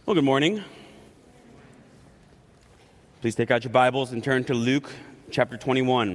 Well, good morning. Please take out your Bibles and turn to Luke chapter 21.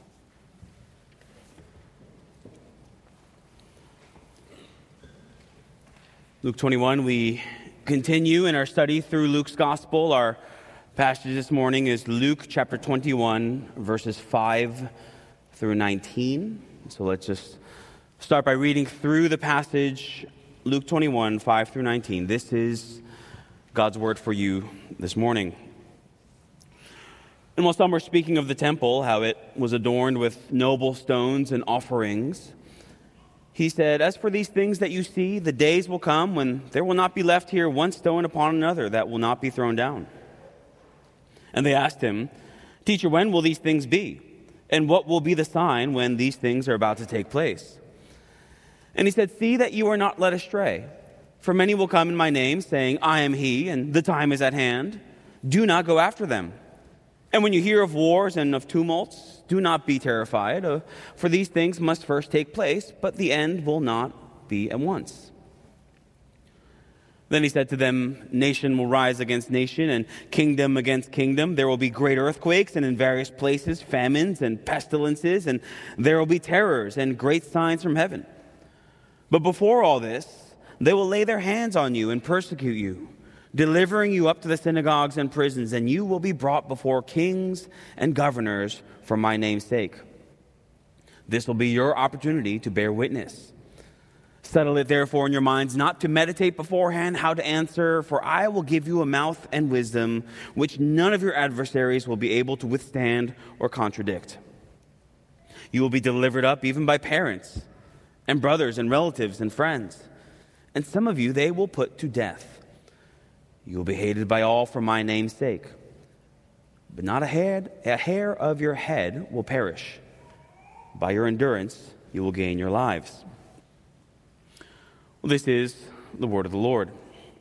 Luke 21, we continue in our study through Luke's Gospel. Our passage this morning is Luke chapter 21, verses 5 through 19. So let's just start by reading through the passage, Luke 21, 5 through 19. This is God's word for you this morning. And while some were speaking of the temple, how it was adorned with noble stones and offerings, he said, "As for these things that you see, the days will come when there will not be left here one stone upon another that will not be thrown down." And they asked him, "Teacher, when will these things be? And what will be the sign when these things are about to take place?" And he said, "See that you are not led astray. For many will come in my name, saying, 'I am he,' and 'the time is at hand.' Do not go after them. And when you hear of wars and of tumults, do not be terrified, for these things must first take place, but the end will not be at once." Then he said to them, "Nation will rise against nation, and kingdom against kingdom. There will be great earthquakes, and in various places famines and pestilences, and there will be terrors and great signs from heaven. But before all this, they will lay their hands on you and persecute you, delivering you up to the synagogues and prisons, and you will be brought before kings and governors for my name's sake. This will be your opportunity to bear witness. Settle it therefore in your minds not to meditate beforehand how to answer, for I will give you a mouth and wisdom which none of your adversaries will be able to withstand or contradict. You will be delivered up even by parents and brothers and relatives and friends. And some of you they will put to death. You will be hated by all for my name's sake. But not a hair of your head will perish. By your endurance you will gain your lives." Well, this is the word of the Lord.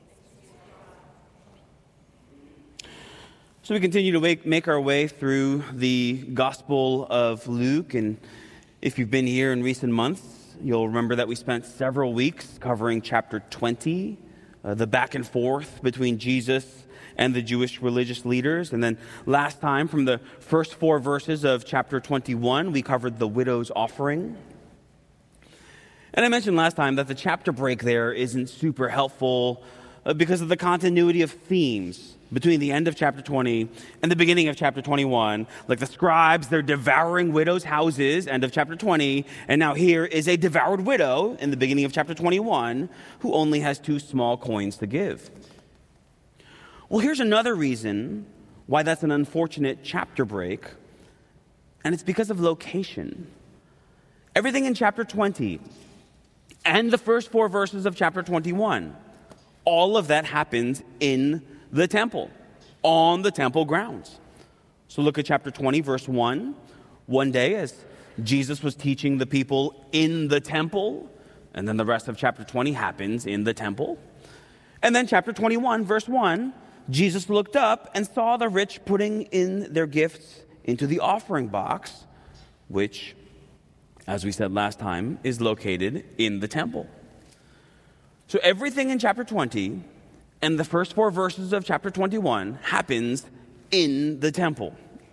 So we continue to make our way through the Gospel of Luke. And if you've been here in recent months, you'll remember that we spent several weeks covering chapter 20, the back and forth between Jesus and the Jewish religious leaders. And then last time, from the first 4 verses of chapter 21, we covered the widow's offering. And I mentioned last time that the chapter break there isn't super helpful because of the continuity of themes between the end of chapter 20 and the beginning of chapter 21. Like the scribes, they're devouring widows' houses, end of chapter 20. And now here is a devoured widow in the beginning of chapter 21 who only has 2 small coins to give. Well, here's another reason why that's an unfortunate chapter break. And it's because of location. Everything in chapter 20 and the first 4 verses of chapter 21, all of that happens in the temple, on the temple grounds. So look at chapter 20, verse 1. One day as Jesus was teaching the people in the temple, and then the rest of chapter 20 happens in the temple. And then chapter 21, verse 1, Jesus looked up and saw the rich putting in their gifts into the offering box, which, as we said last time, is located in the temple. So everything in chapter 20 and the first 4 verses of chapter 21 happens in the temple.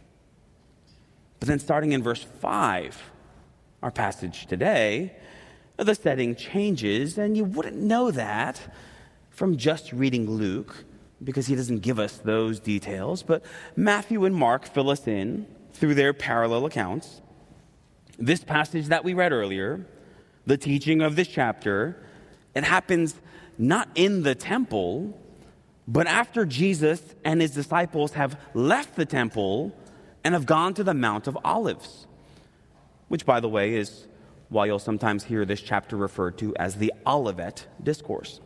But then starting in verse 5, our passage today, the setting changes, and you wouldn't know that from just reading Luke because he doesn't give us those details. But Matthew and Mark fill us in through their parallel accounts. This passage that we read earlier, the teaching of this chapter, it happens not in the temple, but after Jesus and his disciples have left the temple and have gone to the Mount of Olives, which, by the way, is why you'll sometimes hear this chapter referred to as the Olivet Discourse.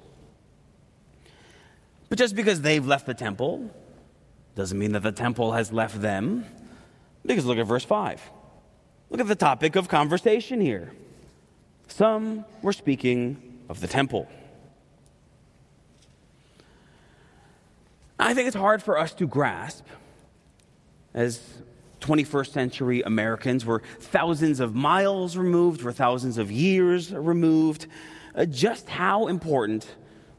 But just because they've left the temple doesn't mean that the temple has left them, because look at verse 5. Look at the topic of conversation here. Some were speaking of the temple. I think it's hard for us to grasp, as 21st century Americans, we're thousands of miles removed, we're thousands of years removed, just how important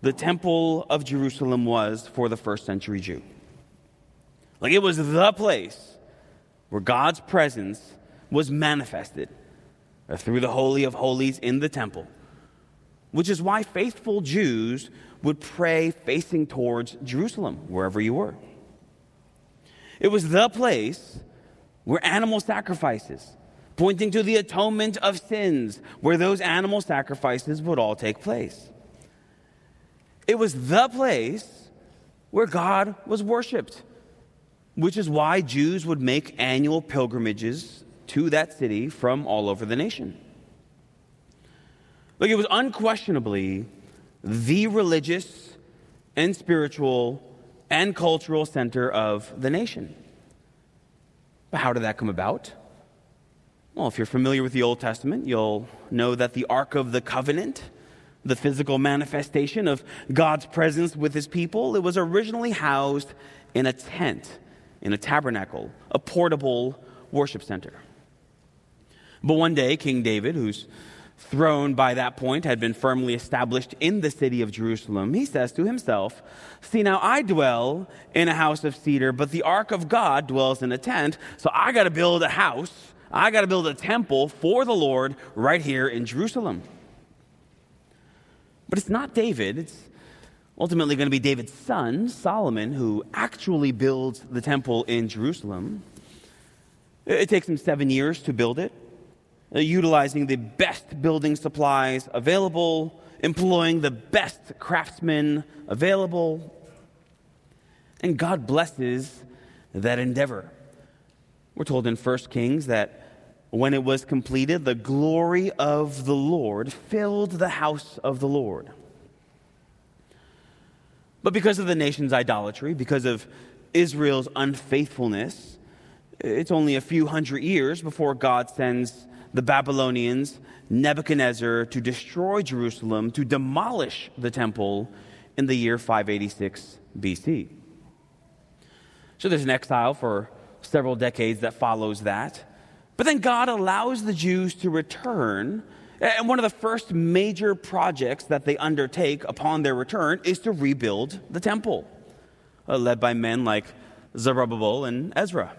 the temple of Jerusalem was for the first century Jew. Like, it was the place where God's presence was manifested through the Holy of Holies in the temple, which is why faithful Jews would pray facing towards Jerusalem, wherever you were. It was the place where animal sacrifices, pointing to the atonement of sins, where those animal sacrifices would all take place. It was the place where God was worshipped, which is why Jews would make annual pilgrimages to that city from all over the nation. Like, it was unquestionably the religious and spiritual and cultural center of the nation. But how did that come about? Well, if you're familiar with the Old Testament, you'll know that the Ark of the Covenant, the physical manifestation of God's presence with his people, it was originally housed in a tent, in a tabernacle, a portable worship center. But one day, King David, whose throne by that point had been firmly established in the city of Jerusalem, he says to himself, "See, now I dwell in a house of cedar, but the ark of God dwells in a tent, so I got to build a house, I got to build a temple for the Lord right here in Jerusalem." But it's not David, it's ultimately going to be David's son, Solomon, who actually builds the temple in Jerusalem. It takes him 7 years to build it, utilizing the best building supplies available, employing the best craftsmen available. And God blesses that endeavor. We're told in 1 Kings that when it was completed, the glory of the Lord filled the house of the Lord. But because of the nation's idolatry, because of Israel's unfaithfulness, it's only a few hundred years before God sends the Babylonians, Nebuchadnezzar, to destroy Jerusalem, to demolish the temple in the year 586 BC. So there's an exile for several decades that follows that. But then God allows the Jews to return, and one of the first major projects that they undertake upon their return is to rebuild the temple, led by men like Zerubbabel and Ezra.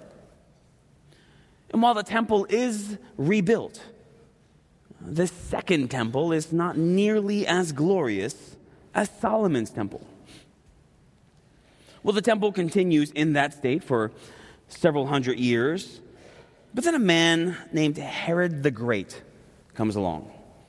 And while the temple is rebuilt, the second temple is not nearly as glorious as Solomon's temple. Well, the temple continues in that state for several hundred years, but then a man named Herod the Great comes along.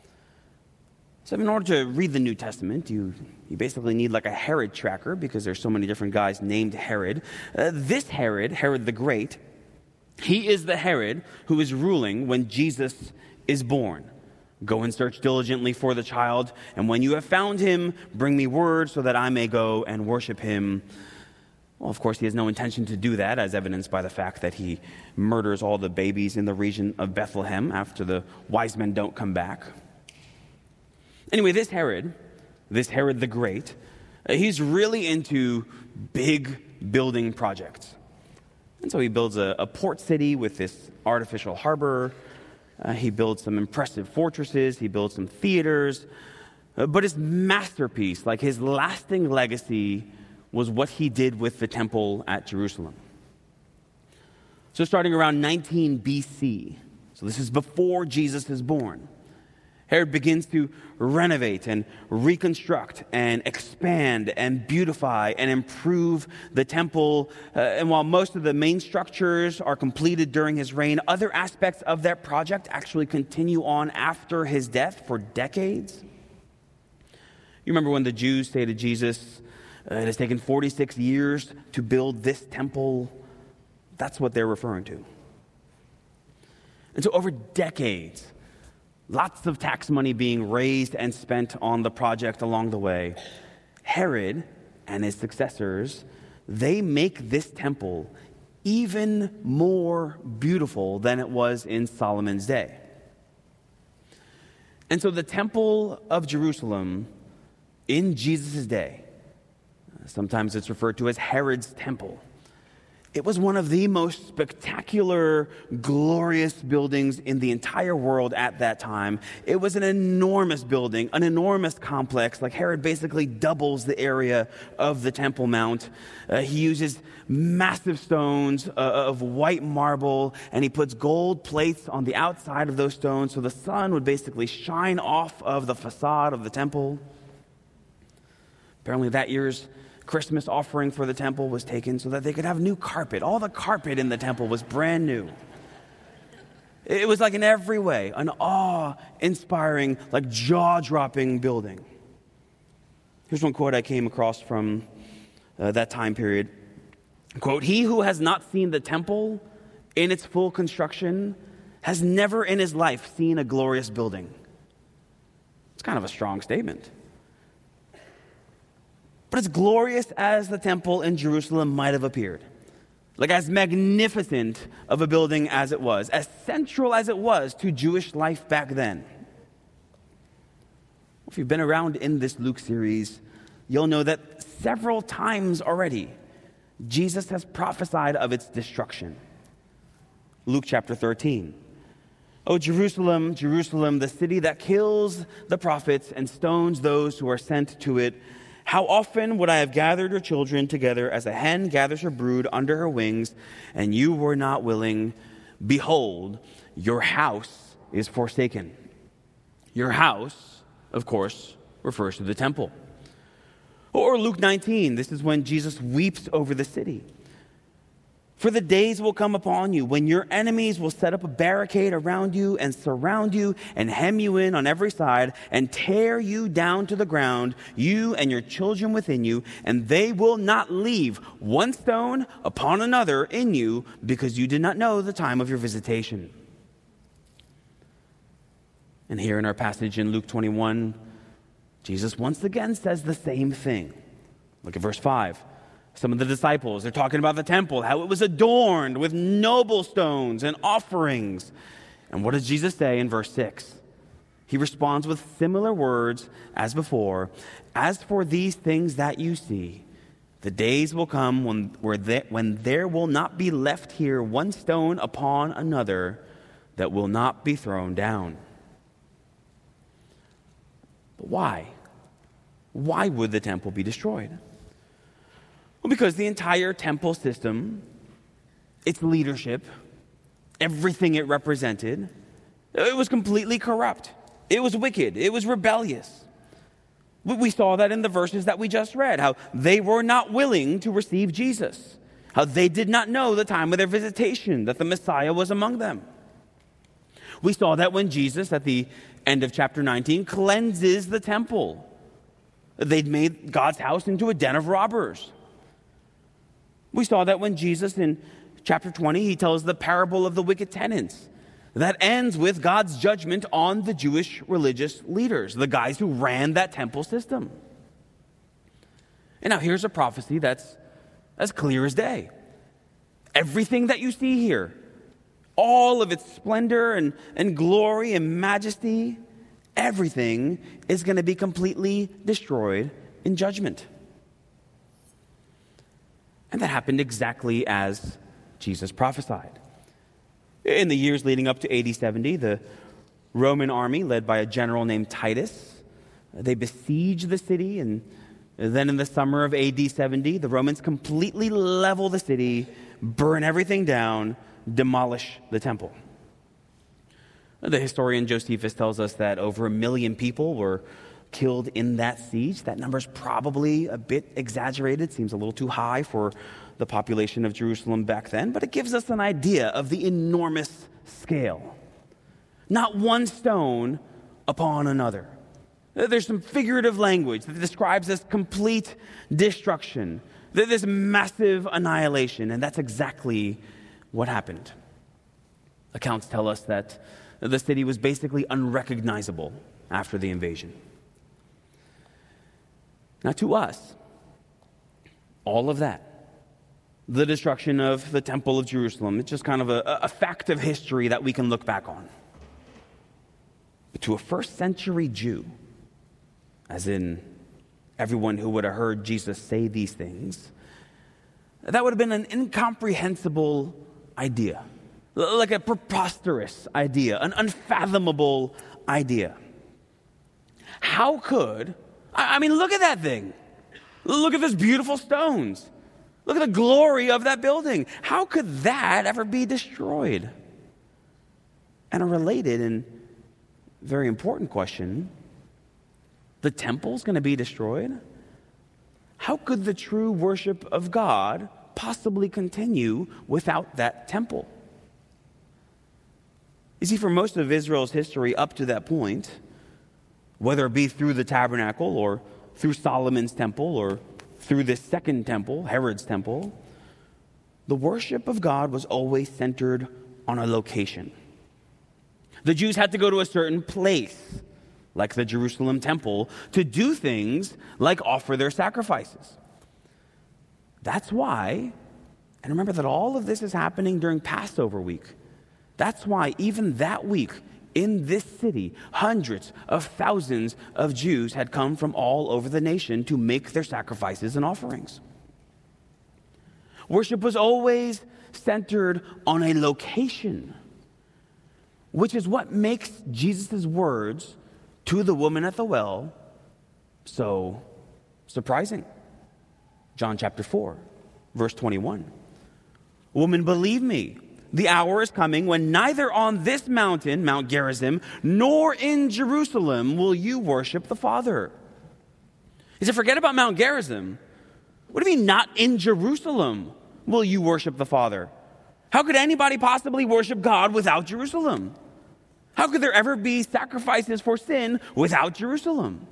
So in order to read the New Testament, you basically need like a Herod tracker, because there's so many different guys named Herod. This Herod, Herod the Great, he is the Herod who is ruling when Jesus is born. Go and search diligently for the child, and when you have found him, bring me word so that I may go and worship him. Well, of course, he has no intention to do that, as evidenced by the fact that he murders all the babies in the region of Bethlehem after the wise men don't come back. Anyway, this Herod the Great, he's really into big building projects. And so he builds a port city with this artificial harbor. He builds some impressive fortresses. He builds some theaters. But his masterpiece, like his lasting legacy, was what he did with the temple at Jerusalem. So starting around 19 BC, so this is before Jesus is born, Herod begins to renovate and reconstruct and expand and beautify and improve the temple. And while most of the main structures are completed during his reign, other aspects of that project actually continue on after his death for decades. You remember when the Jews say to Jesus, it has taken 46 years to build this temple? That's what they're referring to. And so over decades, lots of tax money being raised and spent on the project along the way, Herod and his successors, they make this temple even more beautiful than it was in Solomon's day. And so the temple of Jerusalem in Jesus' day, sometimes it's referred to as Herod's temple, It was one of the most spectacular, glorious buildings in the entire world at that time. It was an enormous building, an enormous complex. Like Herod basically doubles the area of the Temple Mount. He uses massive stones of white marble, and he puts gold plates on the outside of those stones so the sun would basically shine off of the facade of the temple. Apparently that year's Christmas offering for the temple was taken so that they could have new carpet. All the carpet in the temple was brand new. It was like in every way an awe-inspiring, like jaw-dropping building. Here's one quote I came across from that time period. Quote, "He who has not seen the temple in its full construction has never in his life seen a glorious building." It's kind of a strong statement. But as glorious as the temple in Jerusalem might have appeared, like as magnificent of a building as it was, as central as it was to Jewish life back then. If you've been around in this Luke series, you'll know that several times already, Jesus has prophesied of its destruction. Luke chapter 13. "O Jerusalem, Jerusalem, the city that kills the prophets and stones those who are sent to it. How often would I have gathered your children together as a hen gathers her brood under her wings, and you were not willing? Behold, your house is forsaken." Your house, of course, refers to the temple. Or Luke 19, this is when Jesus weeps over the city. "For the days will come upon you when your enemies will set up a barricade around you and surround you and hem you in on every side and tear you down to the ground, you and your children within you, and they will not leave one stone upon another in you because you did not know the time of your visitation." And here in our passage in Luke 21, Jesus once again says the same thing. Look at verse 5. Some of the disciples, they're talking about the temple, how it was adorned with noble stones and offerings. And what does Jesus say in verse 6? He responds with similar words as before. "As for these things that you see, the days will come when there will not be left here one stone upon another that will not be thrown down." But why? Why would the temple be destroyed? Well, because the entire temple system, its leadership, everything it represented, it was completely corrupt. It was wicked. It was rebellious. We saw that in the verses that we just read, how they were not willing to receive Jesus, how they did not know the time of their visitation, that the Messiah was among them. We saw that when Jesus, at the end of chapter 19, cleanses the temple. They'd made God's house into a den of robbers. We saw that when Jesus, in chapter 20, he tells the parable of the wicked tenants. That ends with God's judgment on the Jewish religious leaders, the guys who ran that temple system. And now here's a prophecy that's as clear as day. Everything that you see here, all of its splendor and glory and majesty, everything is going to be completely destroyed in judgment. And that happened exactly as Jesus prophesied. In the years leading up to AD 70, the Roman army, led by a general named Titus, they besieged the city, and then in the summer of AD 70, the Romans completely level the city, burn everything down, demolish the temple. The historian Josephus tells us that over 1 million people were killed in that siege. That number's probably a bit exaggerated, seems a little too high for the population of Jerusalem back then, but it gives us an idea of the enormous scale. Not one stone upon another. There's some figurative language that describes this complete destruction, this massive annihilation, and that's exactly what happened. Accounts tell us that the city was basically unrecognizable after the invasion. Now, to us, all of that, the destruction of the Temple of Jerusalem, it's just kind of a fact of history that we can look back on. But to a first century Jew, as in everyone who would have heard Jesus say these things, that would have been an incomprehensible idea, like a preposterous idea, an unfathomable idea. How could, look at that thing. Look at those beautiful stones. Look at the glory of that building. How could that ever be destroyed? And a related and very important question, the temple's going to be destroyed? How could the true worship of God possibly continue without that temple? You see, for most of Israel's history up to that point, whether it be through the tabernacle or through Solomon's temple or through this second temple, Herod's temple, the worship of God was always centered on a location. The Jews had to go to a certain place, like the Jerusalem temple, to do things like offer their sacrifices. That's why, and remember that all of this is happening during Passover week. That's why even that week in this city, hundreds of thousands of Jews had come from all over the nation to make their sacrifices and offerings. Worship was always centered on a location, which is what makes Jesus' words to the woman at the well so surprising. John chapter 4, verse 21. Woman, believe me, the hour is coming when neither on this mountain, Mount Gerizim, nor in Jerusalem will you worship the Father. He said, forget about Mount Gerizim. What do you mean not in Jerusalem will you worship the Father? How could anybody possibly worship God without Jerusalem? How could there ever be sacrifices for sin without Jerusalem?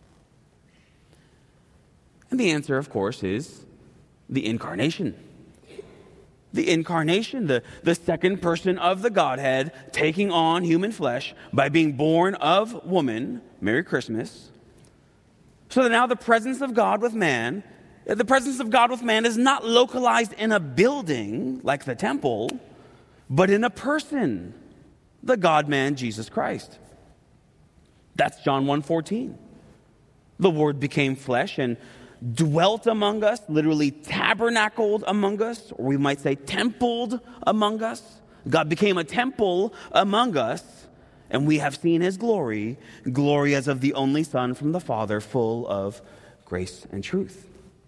And the answer, of course, is the incarnation. The incarnation, the second person of the Godhead taking on human flesh by being born of woman, Merry Christmas. So that now the presence of God with man, the presence of God with man is not localized in a building like the temple, but in a person, the God-man, Jesus Christ. That's John 1:14. The Word became flesh and dwelt among us, literally tabernacled among us, or we might say templed among us. God became a temple among us, and we have seen his glory, glory as of the only Son from the Father, full of grace and truth.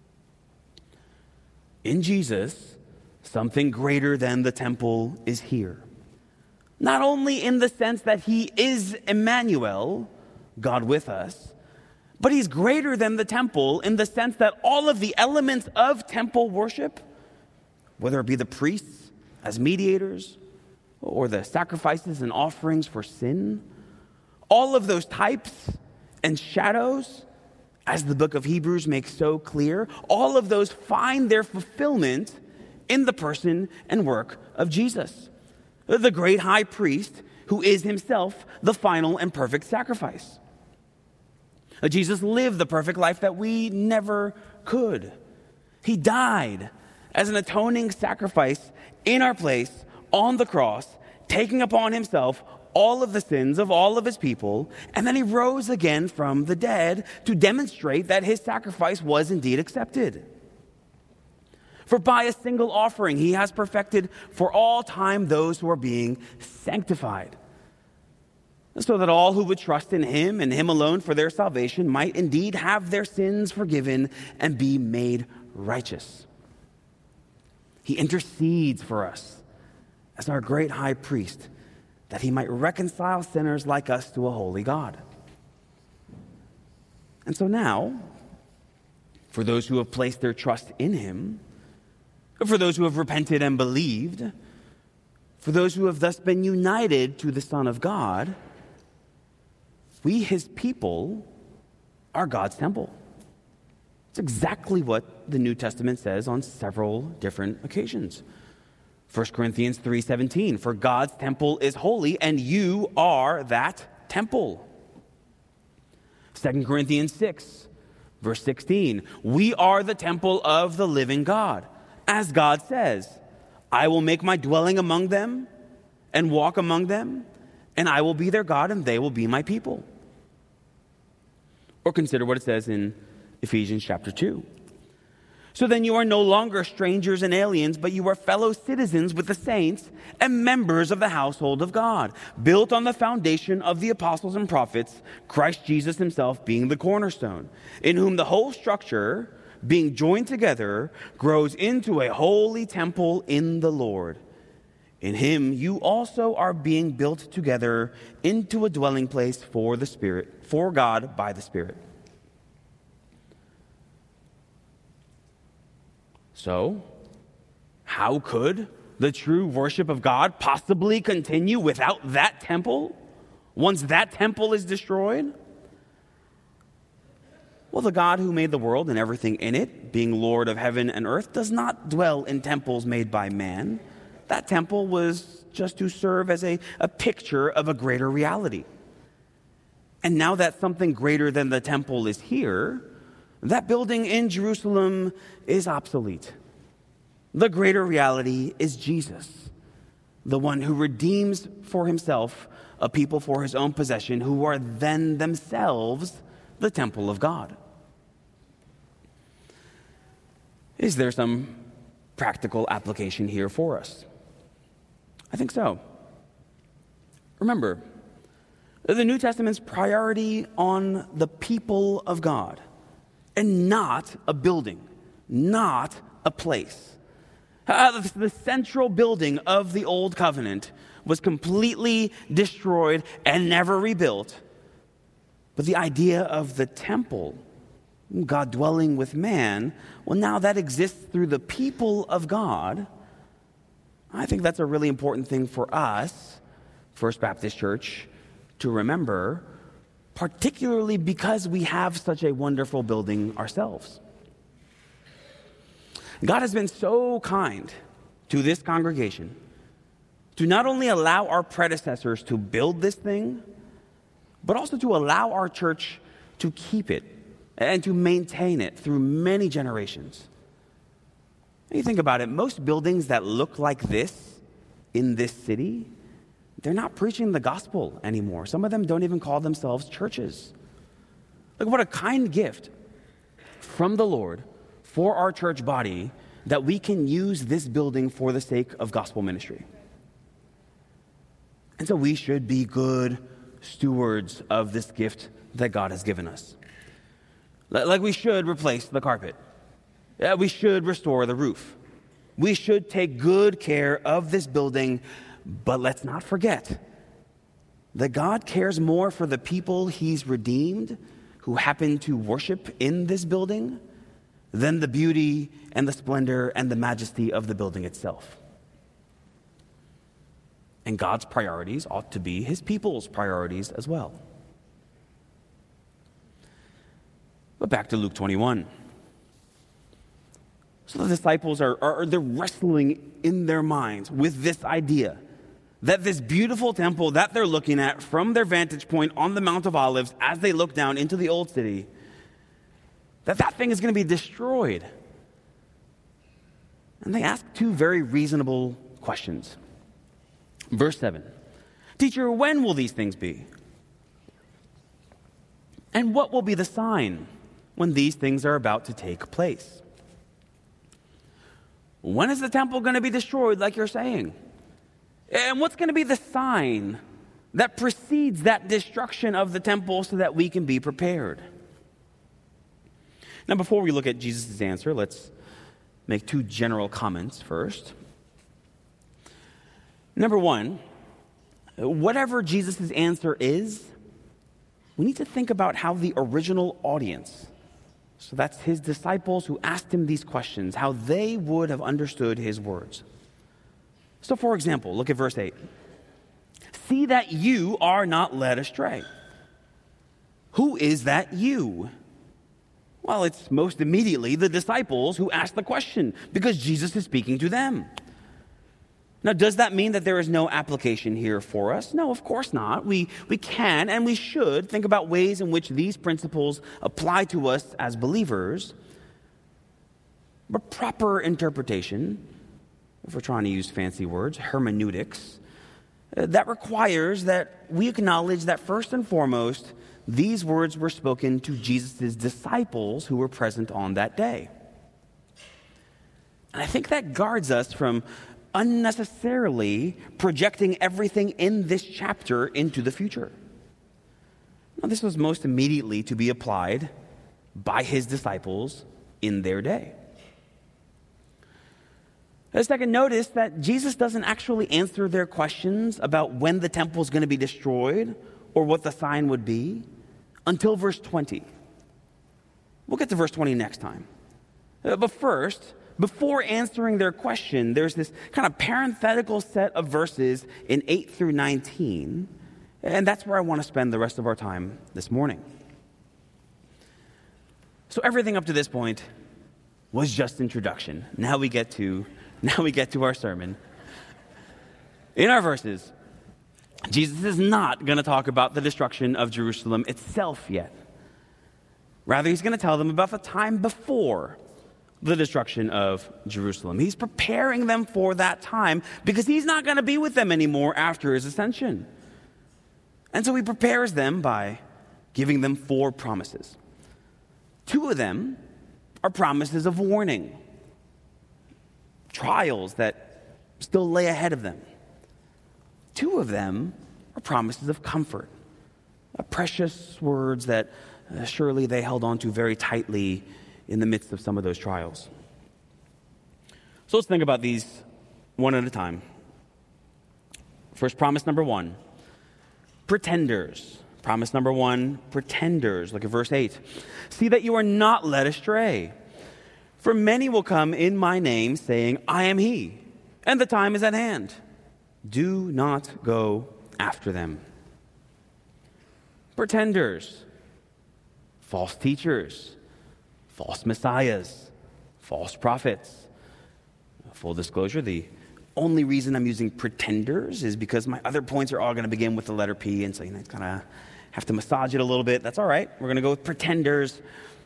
In Jesus, something greater than the temple is here. Not only in the sense that he is Emmanuel, God with us, but he's greater than the temple in the sense that all of the elements of temple worship, whether it be the priests as mediators or the sacrifices and offerings for sin, all of those types and shadows, as the book of Hebrews makes so clear, all of those find their fulfillment in the person and work of Jesus, the great high priest who is himself the final and perfect sacrifice. Jesus lived the perfect life that we never could. He died as an atoning sacrifice in our place on the cross, taking upon himself all of the sins of all of his people, and then he rose again from the dead to demonstrate that his sacrifice was indeed accepted. For by a single offering, he has perfected for all time those who are being sanctified, so that all who would trust in him and him alone for their salvation might indeed have their sins forgiven and be made righteous. He intercedes for us as our great high priest, that he might reconcile sinners like us to a holy God. And so now, for those who have placed their trust in him, for those who have repented and believed, for those who have thus been united to the Son of God, we, his people, are God's temple. It's exactly what the New Testament says on several different occasions. 1 Corinthians 3:17, for God's temple is holy, and you are that temple. 2 Corinthians 6, verse 16, we are the temple of the living God. As God says, I will make my dwelling among them and walk among them, and I will be their God, and they will be my people. Or consider what it says in Ephesians chapter 2. So then you are no longer strangers and aliens, but you are fellow citizens with the saints and members of the household of God, built on the foundation of the apostles and prophets, Christ Jesus himself being the cornerstone, in whom the whole structure, being joined together, grows into a holy temple in the Lord. In him you also are being built together into a dwelling place for the Spirit, for God by the Spirit. So, how could the true worship of God possibly continue without that temple, once that temple is destroyed? Well, the God who made the world and everything in it, being Lord of heaven and earth, does not dwell in temples made by man. That temple was just to serve as a picture of a greater reality. And now that something greater than the temple is here, that building in Jerusalem is obsolete. The greater reality is Jesus, the one who redeems for himself a people for his own possession, who are then themselves the temple of God. Is there some practical application here for us? I think so. Remember, the New Testament's priority on the people of God, and not a building, not a place. The central building of the Old Covenant was completely destroyed and never rebuilt. But the idea of the temple, God dwelling with man, well, now that exists through the people of God. I think that's a really important thing for us, First Baptist Church, to remember, particularly because we have such a wonderful building ourselves. God has been so kind to this congregation to not only allow our predecessors to build this thing, but also to allow our church to keep it and to maintain it through many generations. And you think about it, most buildings that look like this in this city, they're not preaching the gospel anymore. Some of them don't even call themselves churches. Like, what a kind gift from the Lord for our church body that we can use this building for the sake of gospel ministry. And so we should be good stewards of this gift that God has given us. Like, we should replace the carpet. We should restore the roof. We should take good care of this building, but let's not forget that God cares more for the people he's redeemed who happen to worship in this building than the beauty and the splendor and the majesty of the building itself. And God's priorities ought to be his people's priorities as well. But back to Luke 21. So the disciples they're wrestling in their minds with this idea that this beautiful temple that they're looking at from their vantage point on the Mount of Olives as they look down into the old city, that thing is going to be destroyed. And they ask two very reasonable questions. Verse 7, "Teacher, when will these things be? And what will be the sign when these things are about to take place?" When is the temple going to be destroyed, like you're saying? And what's going to be the sign that precedes that destruction of the temple so that we can be prepared? Now, before we look at Jesus' answer, let's make two general comments first. Number one, whatever Jesus' answer is, we need to think about how the original audience, so that's his disciples who asked him these questions, how they would have understood his words. So, for example, look at verse 8. "See that you are not led astray." Who is that you? Well, it's most immediately the disciples who asked the question because Jesus is speaking to them. Now, does that mean that there is no application here for us? No, of course not. We can and we should think about ways in which these principles apply to us as believers. But proper interpretation, if we're trying to use fancy words, hermeneutics, that requires that we acknowledge that first and foremost, these words were spoken to Jesus' disciples who were present on that day. And I think that guards us from unnecessarily projecting everything in this chapter into the future. Now, this was most immediately to be applied by his disciples in their day. Second, notice that Jesus doesn't actually answer their questions about when the temple is going to be destroyed or what the sign would be until verse 20. We'll get to verse 20 next time. But first, before answering their question, there's this kind of parenthetical set of verses in 8 through 19, and that's where I want to spend the rest of our time this morning. So everything up to this point was just introduction. Now we get to our sermon. In our verses, Jesus is not going to talk about the destruction of Jerusalem itself yet. Rather, he's going to tell them about the time before the destruction of Jerusalem. He's preparing them for that time because he's not going to be with them anymore after his ascension. And so he prepares them by giving them 4 promises. 2 of them are promises of warning, trials that still lay ahead of them. 2 of them are promises of comfort, precious words that surely they held on to very tightly in the midst of some of those trials. So let's think about these one at a time. First, promise number 1, pretenders. Promise number 1, pretenders. Look at verse 8. See that you are not led astray. For many will come in my name, saying, I am he, and the time is at hand. Do not go after them. Pretenders, false teachers, false messiahs, false prophets. Full disclosure, the only reason I'm using pretenders is because my other points are all going to begin with the letter P, and so it's kind of have to massage it a little bit. That's all right. We're going to go with pretenders.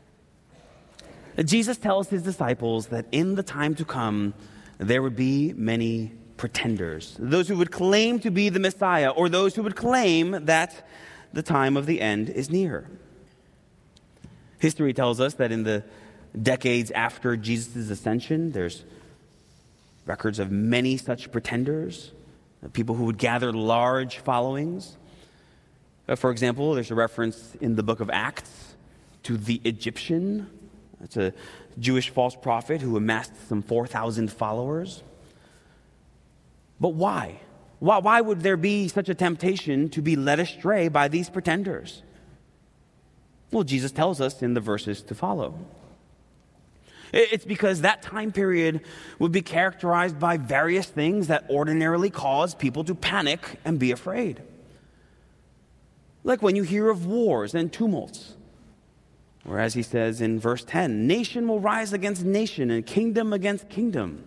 Jesus tells his disciples that in the time to come, there would be many pretenders. Those who would claim to be the Messiah, or those who would claim that the time of the end is near. History tells us that in the decades after Jesus' ascension, there's records of many such pretenders, people who would gather large followings. For example, there's a reference in the book of Acts to the Egyptian. It's a Jewish false prophet who amassed some 4,000 followers. But why? Why would there be such a temptation to be led astray by these pretenders? Well, Jesus tells us in the verses to follow. It's because that time period would be characterized by various things that ordinarily cause people to panic and be afraid. Like when you hear of wars and tumults, or as he says in verse 10, nation will rise against nation and kingdom against kingdom.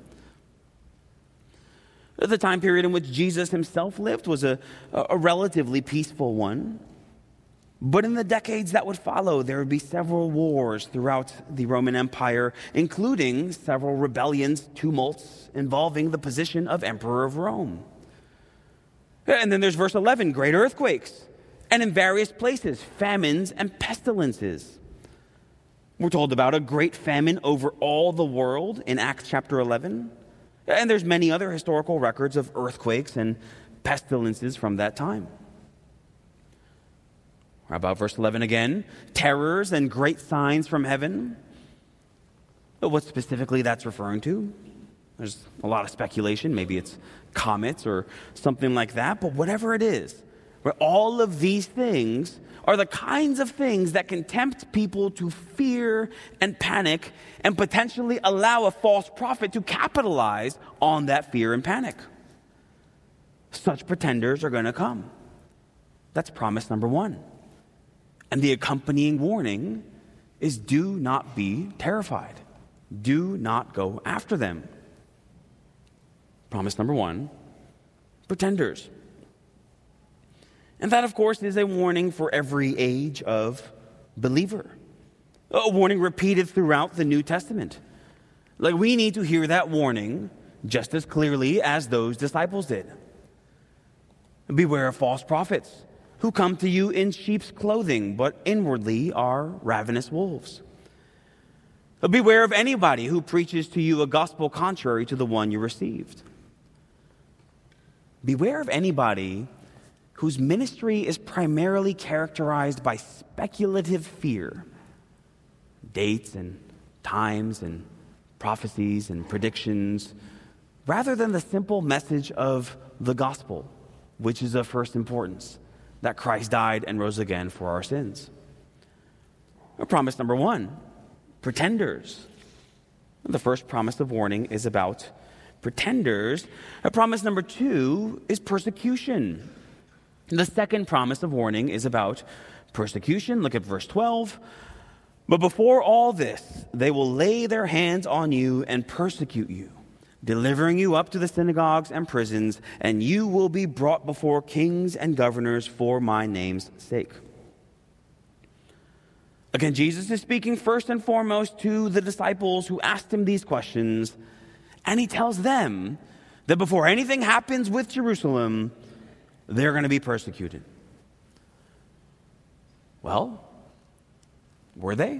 The time period in which Jesus himself lived was a relatively peaceful one. But in the decades that would follow, there would be several wars throughout the Roman Empire, including several rebellions, tumults involving the position of Emperor of Rome. And then there's verse 11, great earthquakes, and in various places, famines and pestilences. We're told about a great famine over all the world in Acts chapter 11. And there's many other historical records of earthquakes and pestilences from that time. How about verse 11 again? Terrors and great signs from heaven. But what specifically that's referring to? There's a lot of speculation. Maybe it's comets or something like that. But whatever it is, all of these things are the kinds of things that can tempt people to fear and panic and potentially allow a false prophet to capitalize on that fear and panic. Such pretenders are going to come. That's promise number 1. And the accompanying warning is do not be terrified. Do not go after them. Promise number 1, pretenders. And that, of course, is a warning for every age of believer. A warning repeated throughout the New Testament. Like, we need to hear that warning just as clearly as those disciples did. Beware of false prophets who come to you in sheep's clothing, but inwardly are ravenous wolves. Beware of anybody who preaches to you a gospel contrary to the one you received. Beware of anybody whose ministry is primarily characterized by speculative fear, dates and times and prophecies and predictions, rather than the simple message of the gospel, which is of first importance, that Christ died and rose again for our sins. Promise number one, pretenders. The first promise of warning is about pretenders. Promise number two is persecution. The second promise of warning is about persecution. Look at verse 12. But before all this, they will lay their hands on you and persecute you, delivering you up to the synagogues and prisons, and you will be brought before kings and governors for my name's sake. Again, Jesus is speaking first and foremost to the disciples who asked him these questions, and he tells them that before anything happens with Jerusalem, they're going to be persecuted. Well, were they?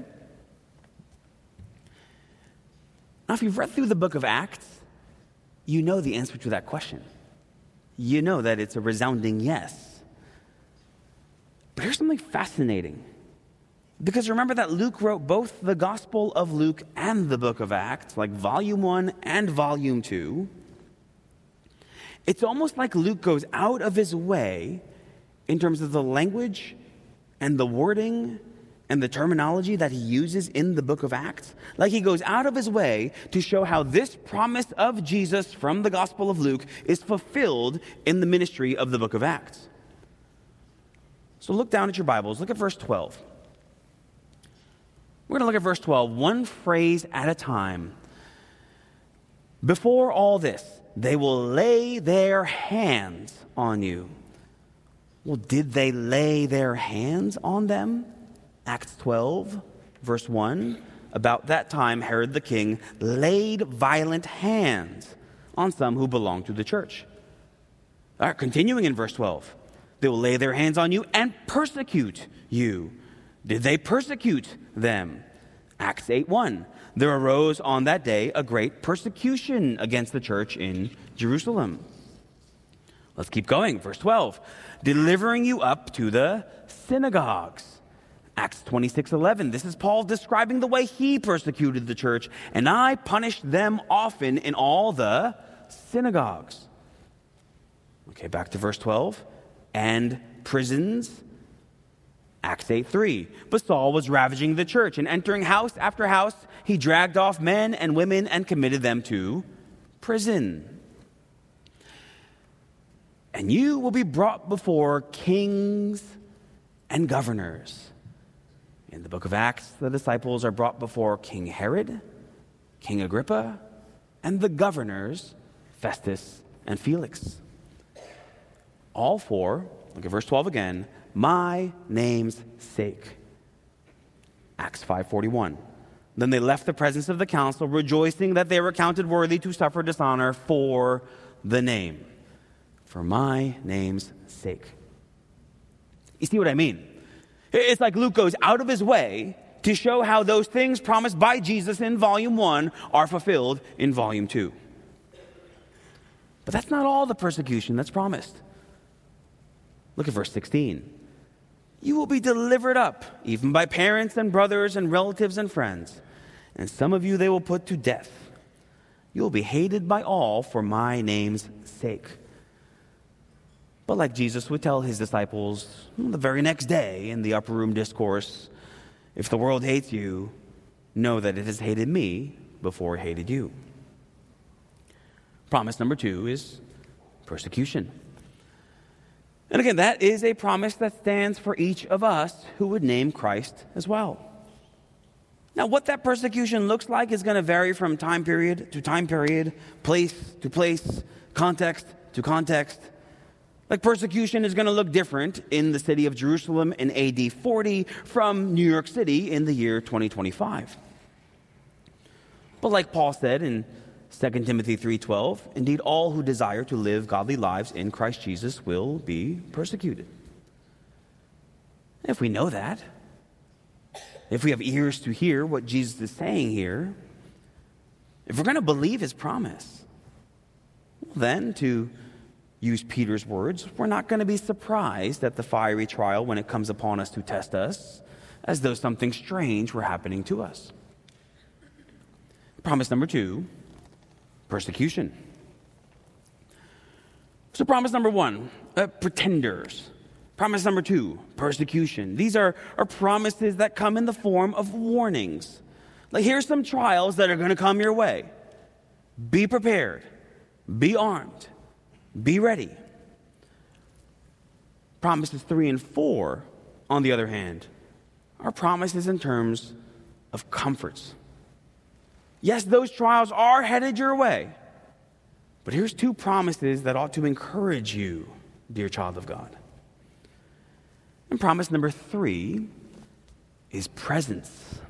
Now, if you've read through the book of Acts, you know the answer to that question. You know that it's a resounding yes. But here's something fascinating. Because remember that Luke wrote both the Gospel of Luke and the book of Acts, like volume 1 and volume 2. It's almost like Luke goes out of his way in terms of the language and the wording and the terminology that he uses in the book of Acts. Like he goes out of his way to show how this promise of Jesus from the Gospel of Luke is fulfilled in the ministry of the book of Acts. So look down at your Bibles. Look at verse 12. We're going to look at verse 12, one phrase at a time. Before all this, they will lay their hands on you. Well, did they lay their hands on them? Acts 12, verse 1. About that time, Herod the king laid violent hands on some who belonged to the church. All right, continuing in verse 12. They will lay their hands on you and persecute you. Did they persecute them? Acts 8:1. There arose on that day a great persecution against the church in Jerusalem. Let's keep going. Verse 12. Delivering you up to the synagogues. Acts 26:11. This is Paul describing the way he persecuted the church. And I punished them often in all the synagogues. Okay, back to verse 12. And prisons. Acts 8:3. But Saul was ravaging the church, and entering house after house, he dragged off men and women and committed them to prison. And you will be brought before kings and governors. In the book of Acts, the disciples are brought before King Herod, King Agrippa, and the governors, Festus and Felix. All for, look at verse 12 again, my name's sake. Acts 5:41. Then they left the presence of the council, rejoicing that they were counted worthy to suffer dishonor for the name. For my name's sake. You see what I mean? It's like Luke goes out of his way to show how those things promised by Jesus in volume 1 are fulfilled in volume 2. But that's not all the persecution that's promised. Look at verse 16. You will be delivered up, even by parents and brothers and relatives and friends. And some of you they will put to death. You will be hated by all for my name's sake. But like Jesus would tell his disciples the very next day in the upper room discourse, if the world hates you, know that it has hated me before it hated you. Promise number 2 is persecution. And again, that is a promise that stands for each of us who would name Christ as well. Now, what that persecution looks like is going to vary from time period to time period, place to place, context to context. Like persecution is going to look different in the city of Jerusalem in AD 40 from New York City in the year 2025. But like Paul said in 2 Timothy 3:12, indeed all who desire to live godly lives in Christ Jesus will be persecuted. If we know that, if we have ears to hear what Jesus is saying here, if we're going to believe his promise, then, to use Peter's words, we're not going to be surprised at the fiery trial when it comes upon us to test us, as though something strange were happening to us. Promise number 2, persecution. So promise number 1, pretenders. Promise number 2, persecution. These are promises that come in the form of warnings. Like, here's some trials that are going to come your way. Be prepared. Be armed. Be ready. Promises 3 and 4, on the other hand, are promises in terms of comforts. Yes, those trials are headed your way. But here's 2 promises that ought to encourage you, dear child of God. And promise number 3 is presence.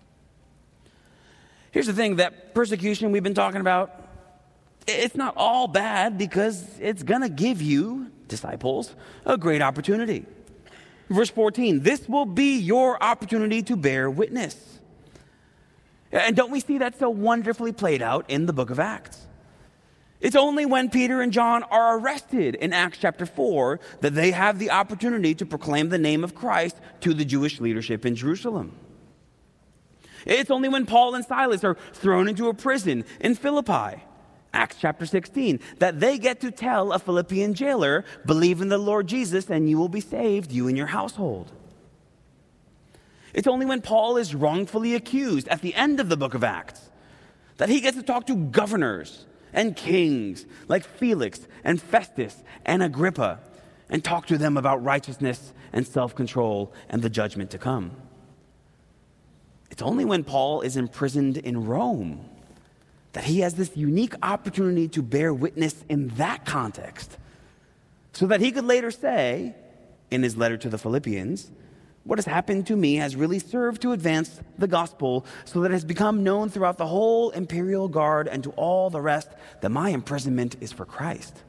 Here's the thing, that persecution we've been talking about, it's not all bad because it's going to give you, disciples, a great opportunity. Verse 14, this will be your opportunity to bear witness. And don't we see that so wonderfully played out in the book of Acts? It's only when Peter and John are arrested in Acts chapter 4 that they have the opportunity to proclaim the name of Christ to the Jewish leadership in Jerusalem. It's only when Paul and Silas are thrown into a prison in Philippi, Acts chapter 16, that they get to tell a Philippian jailer, believe in the Lord Jesus and you will be saved, you and your household. It's only when Paul is wrongfully accused at the end of the book of Acts that he gets to talk to governors and kings like Felix and Festus and Agrippa and talk to them about righteousness and self-control and the judgment to come. It's only when Paul is imprisoned in Rome that he has this unique opportunity to bear witness in that context, so that he could later say, in his letter to the Philippians, what has happened to me has really served to advance the gospel, so that it has become known throughout the whole imperial guard and to all the rest that my imprisonment is for Christ.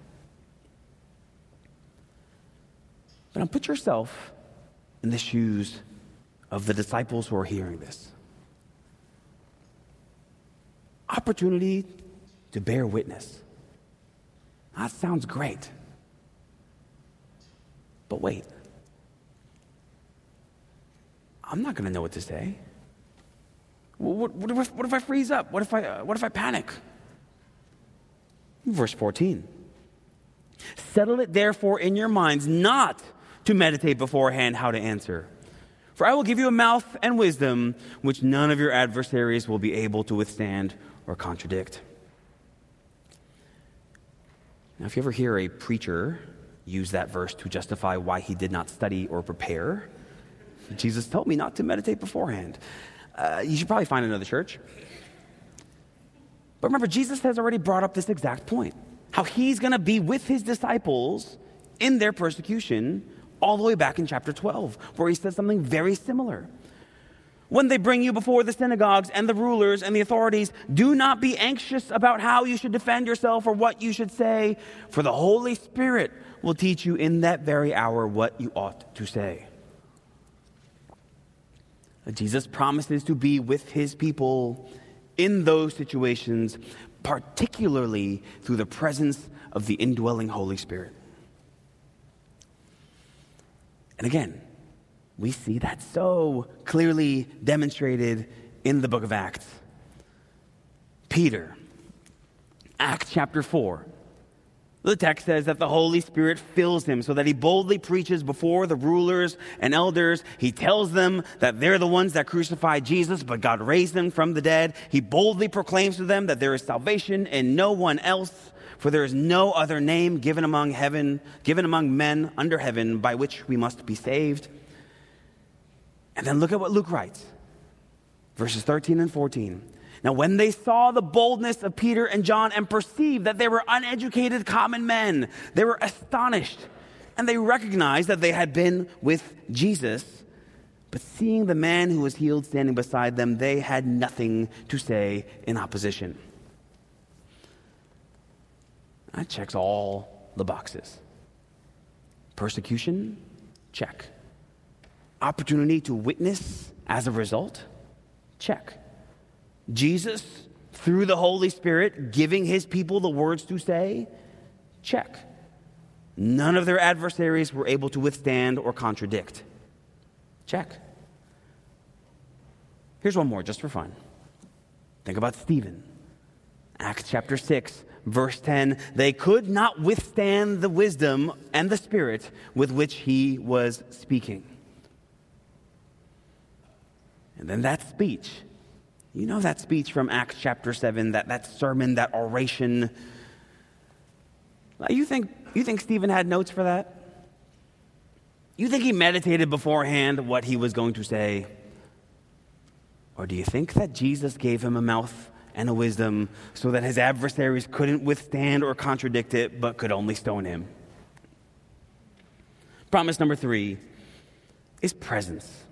But now put yourself in the shoes of the disciples who are hearing this. Opportunity to bear witness. That sounds great. But wait. I'm not going to know what to say. What if I freeze up? What if I panic? Verse 14. Settle it therefore in your minds not to meditate beforehand how to answer. For I will give you a mouth and wisdom which none of your adversaries will be able to withstand or contradict. Now, if you ever hear a preacher use that verse to justify why he did not study or prepare, Jesus told me not to meditate beforehand, you should probably find another church. But remember, Jesus has already brought up this exact point, how he's going to be with his disciples in their persecution all the way back in chapter 12, where he says something very similar. When they bring you before the synagogues and the rulers and the authorities, do not be anxious about how you should defend yourself or what you should say, for the Holy Spirit will teach you in that very hour what you ought to say. Jesus promises to be with his people in those situations, particularly through the presence of the indwelling Holy Spirit. And again, we see that so clearly demonstrated in the book of Acts. Peter, Acts chapter 4. The text says that the Holy Spirit fills him so that he boldly preaches before the rulers and elders. He tells them that they're the ones that crucified Jesus, but God raised him from the dead. He boldly proclaims to them that there is salvation in no one else, for there is no other name given among men under heaven by which we must be saved. And then look at what Luke writes, verses 13 and 14. Now, when they saw the boldness of Peter and John and perceived that they were uneducated common men, they were astonished, and they recognized that they had been with Jesus. But seeing the man who was healed standing beside them, they had nothing to say in opposition. That checks all the boxes. Persecution? Check. Opportunity to witness As a result, check. Jesus, through the Holy Spirit, giving his people the words to say, check. None of their adversaries were able to withstand or contradict. Check. Here's one more, just for fun. Think about Stephen. Acts chapter 6, verse 10. They could not withstand the wisdom and the spirit with which he was speaking. And then that speech. You know that speech from Acts chapter 7, that sermon, that oration. You think Stephen had notes for that? You think he meditated beforehand what he was going to say? Or do you think that Jesus gave him a mouth and a wisdom so that his adversaries couldn't withstand or contradict it, but could only stone him? Promise number 3 is presence.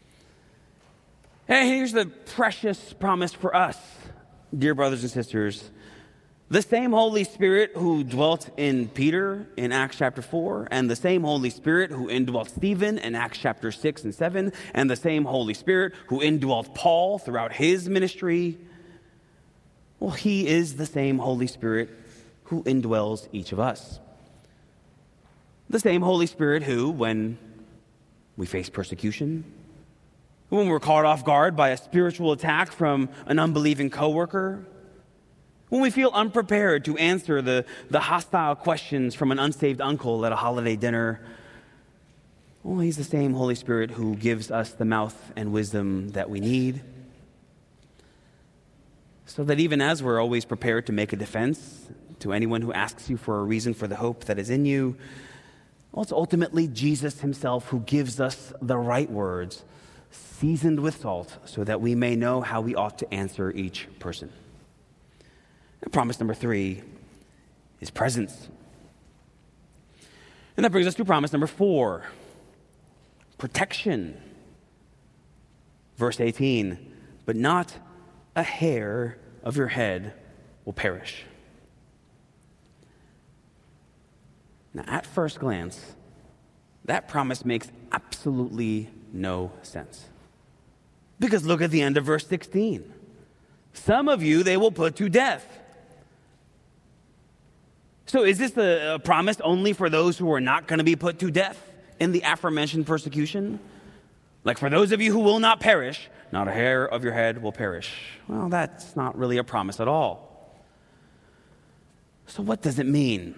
Hey, here's the precious promise for us, dear brothers and sisters. The same Holy Spirit who dwelt in Peter in Acts chapter 4, and the same Holy Spirit who indwelt Stephen in Acts chapter 6 and 7, and the same Holy Spirit who indwelt Paul throughout his ministry, well, he is the same Holy Spirit who indwells each of us. The same Holy Spirit who, when we face persecution, when we're caught off guard by a spiritual attack from an unbelieving coworker, when we feel unprepared to answer the hostile questions from an unsaved uncle at a holiday dinner, well, he's the same Holy Spirit who gives us the mouth and wisdom that we need. So that even as we're always prepared to make a defense to anyone who asks you for a reason for the hope that is in you, well, it's ultimately Jesus himself who gives us the right words, seasoned with salt, so that we may know how we ought to answer each person. And promise number 3 is presence. And that brings us to promise number 4, protection. Verse 18, but not a hair of your head will perish. Now, at first glance, that promise makes absolutely no sense. Because look at the end of verse 16. Some of you they will put to death. So is this a promise only for those who are not going to be put to death in the aforementioned persecution? Like for those of you who will not perish, not a hair of your head will perish. Well, that's not really a promise at all. So what does it mean?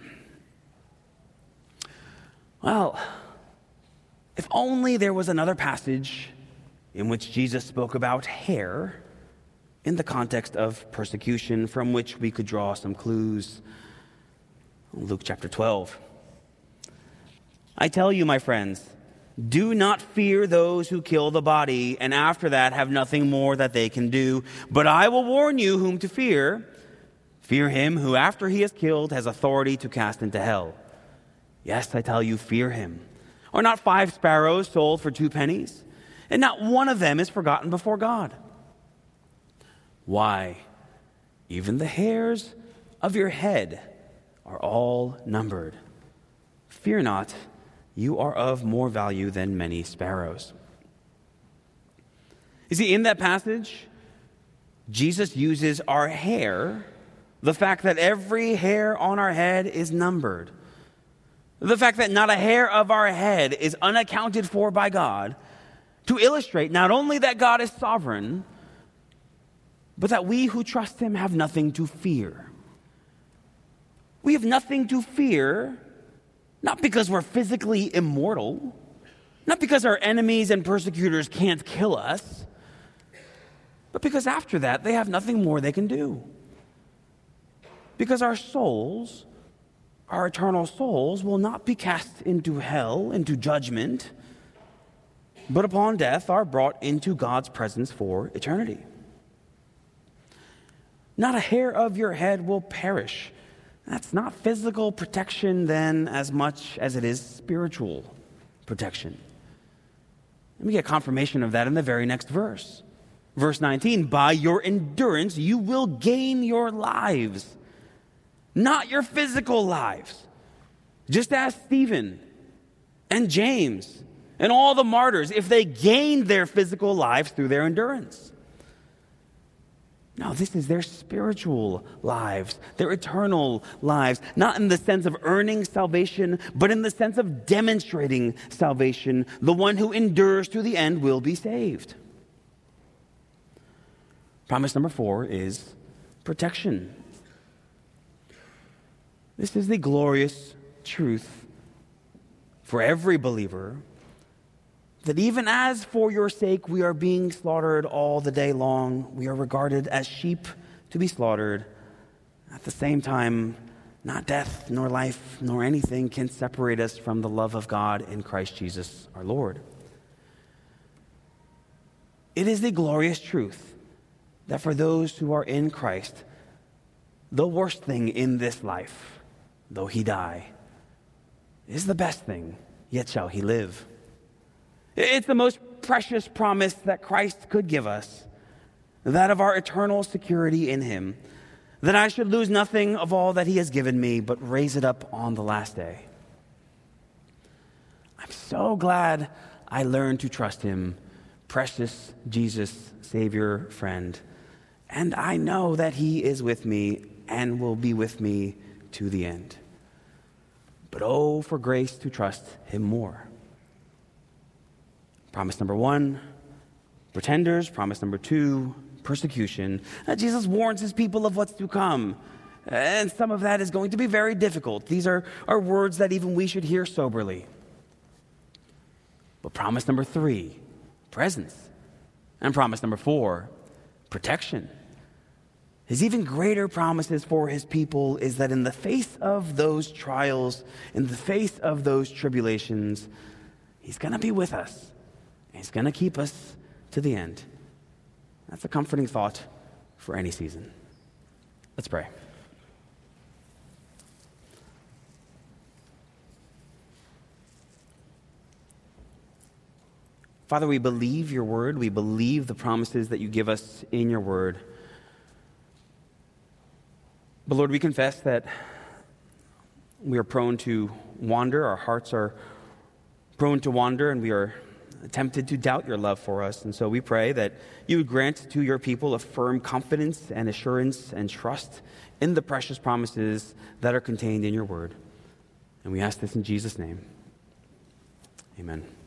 Well, if only there was another passage in which Jesus spoke about hair in the context of persecution from which we could draw some clues. Luke chapter 12. I tell you, my friends, do not fear those who kill the body and after that have nothing more that they can do. But I will warn you whom to fear. Fear him who after he is killed has authority to cast into hell. Yes, I tell you, fear him. Are not 5 sparrows sold for 2 pennies? And not one of them is forgotten before God. Why, even the hairs of your head are all numbered. Fear not, you are of more value than many sparrows. You see, in that passage, Jesus uses our hair, the fact that every hair on our head is numbered, the fact that not a hair of our head is unaccounted for by God, to illustrate not only that God is sovereign, but that we who trust him have nothing to fear. We have nothing to fear, not because we're physically immortal, not because our enemies and persecutors can't kill us, but because after that they have nothing more they can do. Because our souls, our eternal souls, will not be cast into hell, into judgment, but upon death are brought into God's presence for eternity. Not a hair of your head will perish. That's not physical protection then as much as it is spiritual protection. And we get confirmation of that in the very next verse. Verse 19, by your endurance you will gain your lives, not your physical lives. Just as Stephen and James and all the martyrs if they gained their physical lives through their endurance. No, this is their spiritual lives, their eternal lives, not in the sense of earning salvation, but in the sense of demonstrating salvation. The one who endures to the end will be saved. Promise number 4 is protection. This is the glorious truth for every believer, that even as for your sake we are being slaughtered all the day long, we are regarded as sheep to be slaughtered. At the same time, not death, nor life, nor anything can separate us from the love of God in Christ Jesus our Lord. It is the glorious truth that for those who are in Christ, the worst thing in this life, though he die, is the best thing, yet shall he live. It's the most precious promise that Christ could give us, that of our eternal security in him, that I should lose nothing of all that he has given me, but raise it up on the last day. I'm so glad I learned to trust him, precious Jesus, Savior, friend, and I know that he is with me and will be with me to the end. But oh, for grace to trust him more. Promise number 1, pretenders. Promise number 2, persecution. Jesus warns his people of what's to come. And some of that is going to be very difficult. These are words that even we should hear soberly. But promise number 3, presence. And promise number 4, protection. His even greater promises for his people is that in the face of those trials, in the face of those tribulations, he's going to be with us. He's going to keep us to the end. That's a comforting thought for any season. Let's pray. Father, we believe your word. We believe the promises that you give us in your word. But Lord, we confess that we are prone to wander. Our hearts are prone to wander, and we are tempted to doubt your love for us. And so we pray that you would grant to your people a firm confidence and assurance and trust in the precious promises that are contained in your word. And we ask this in Jesus' name. Amen.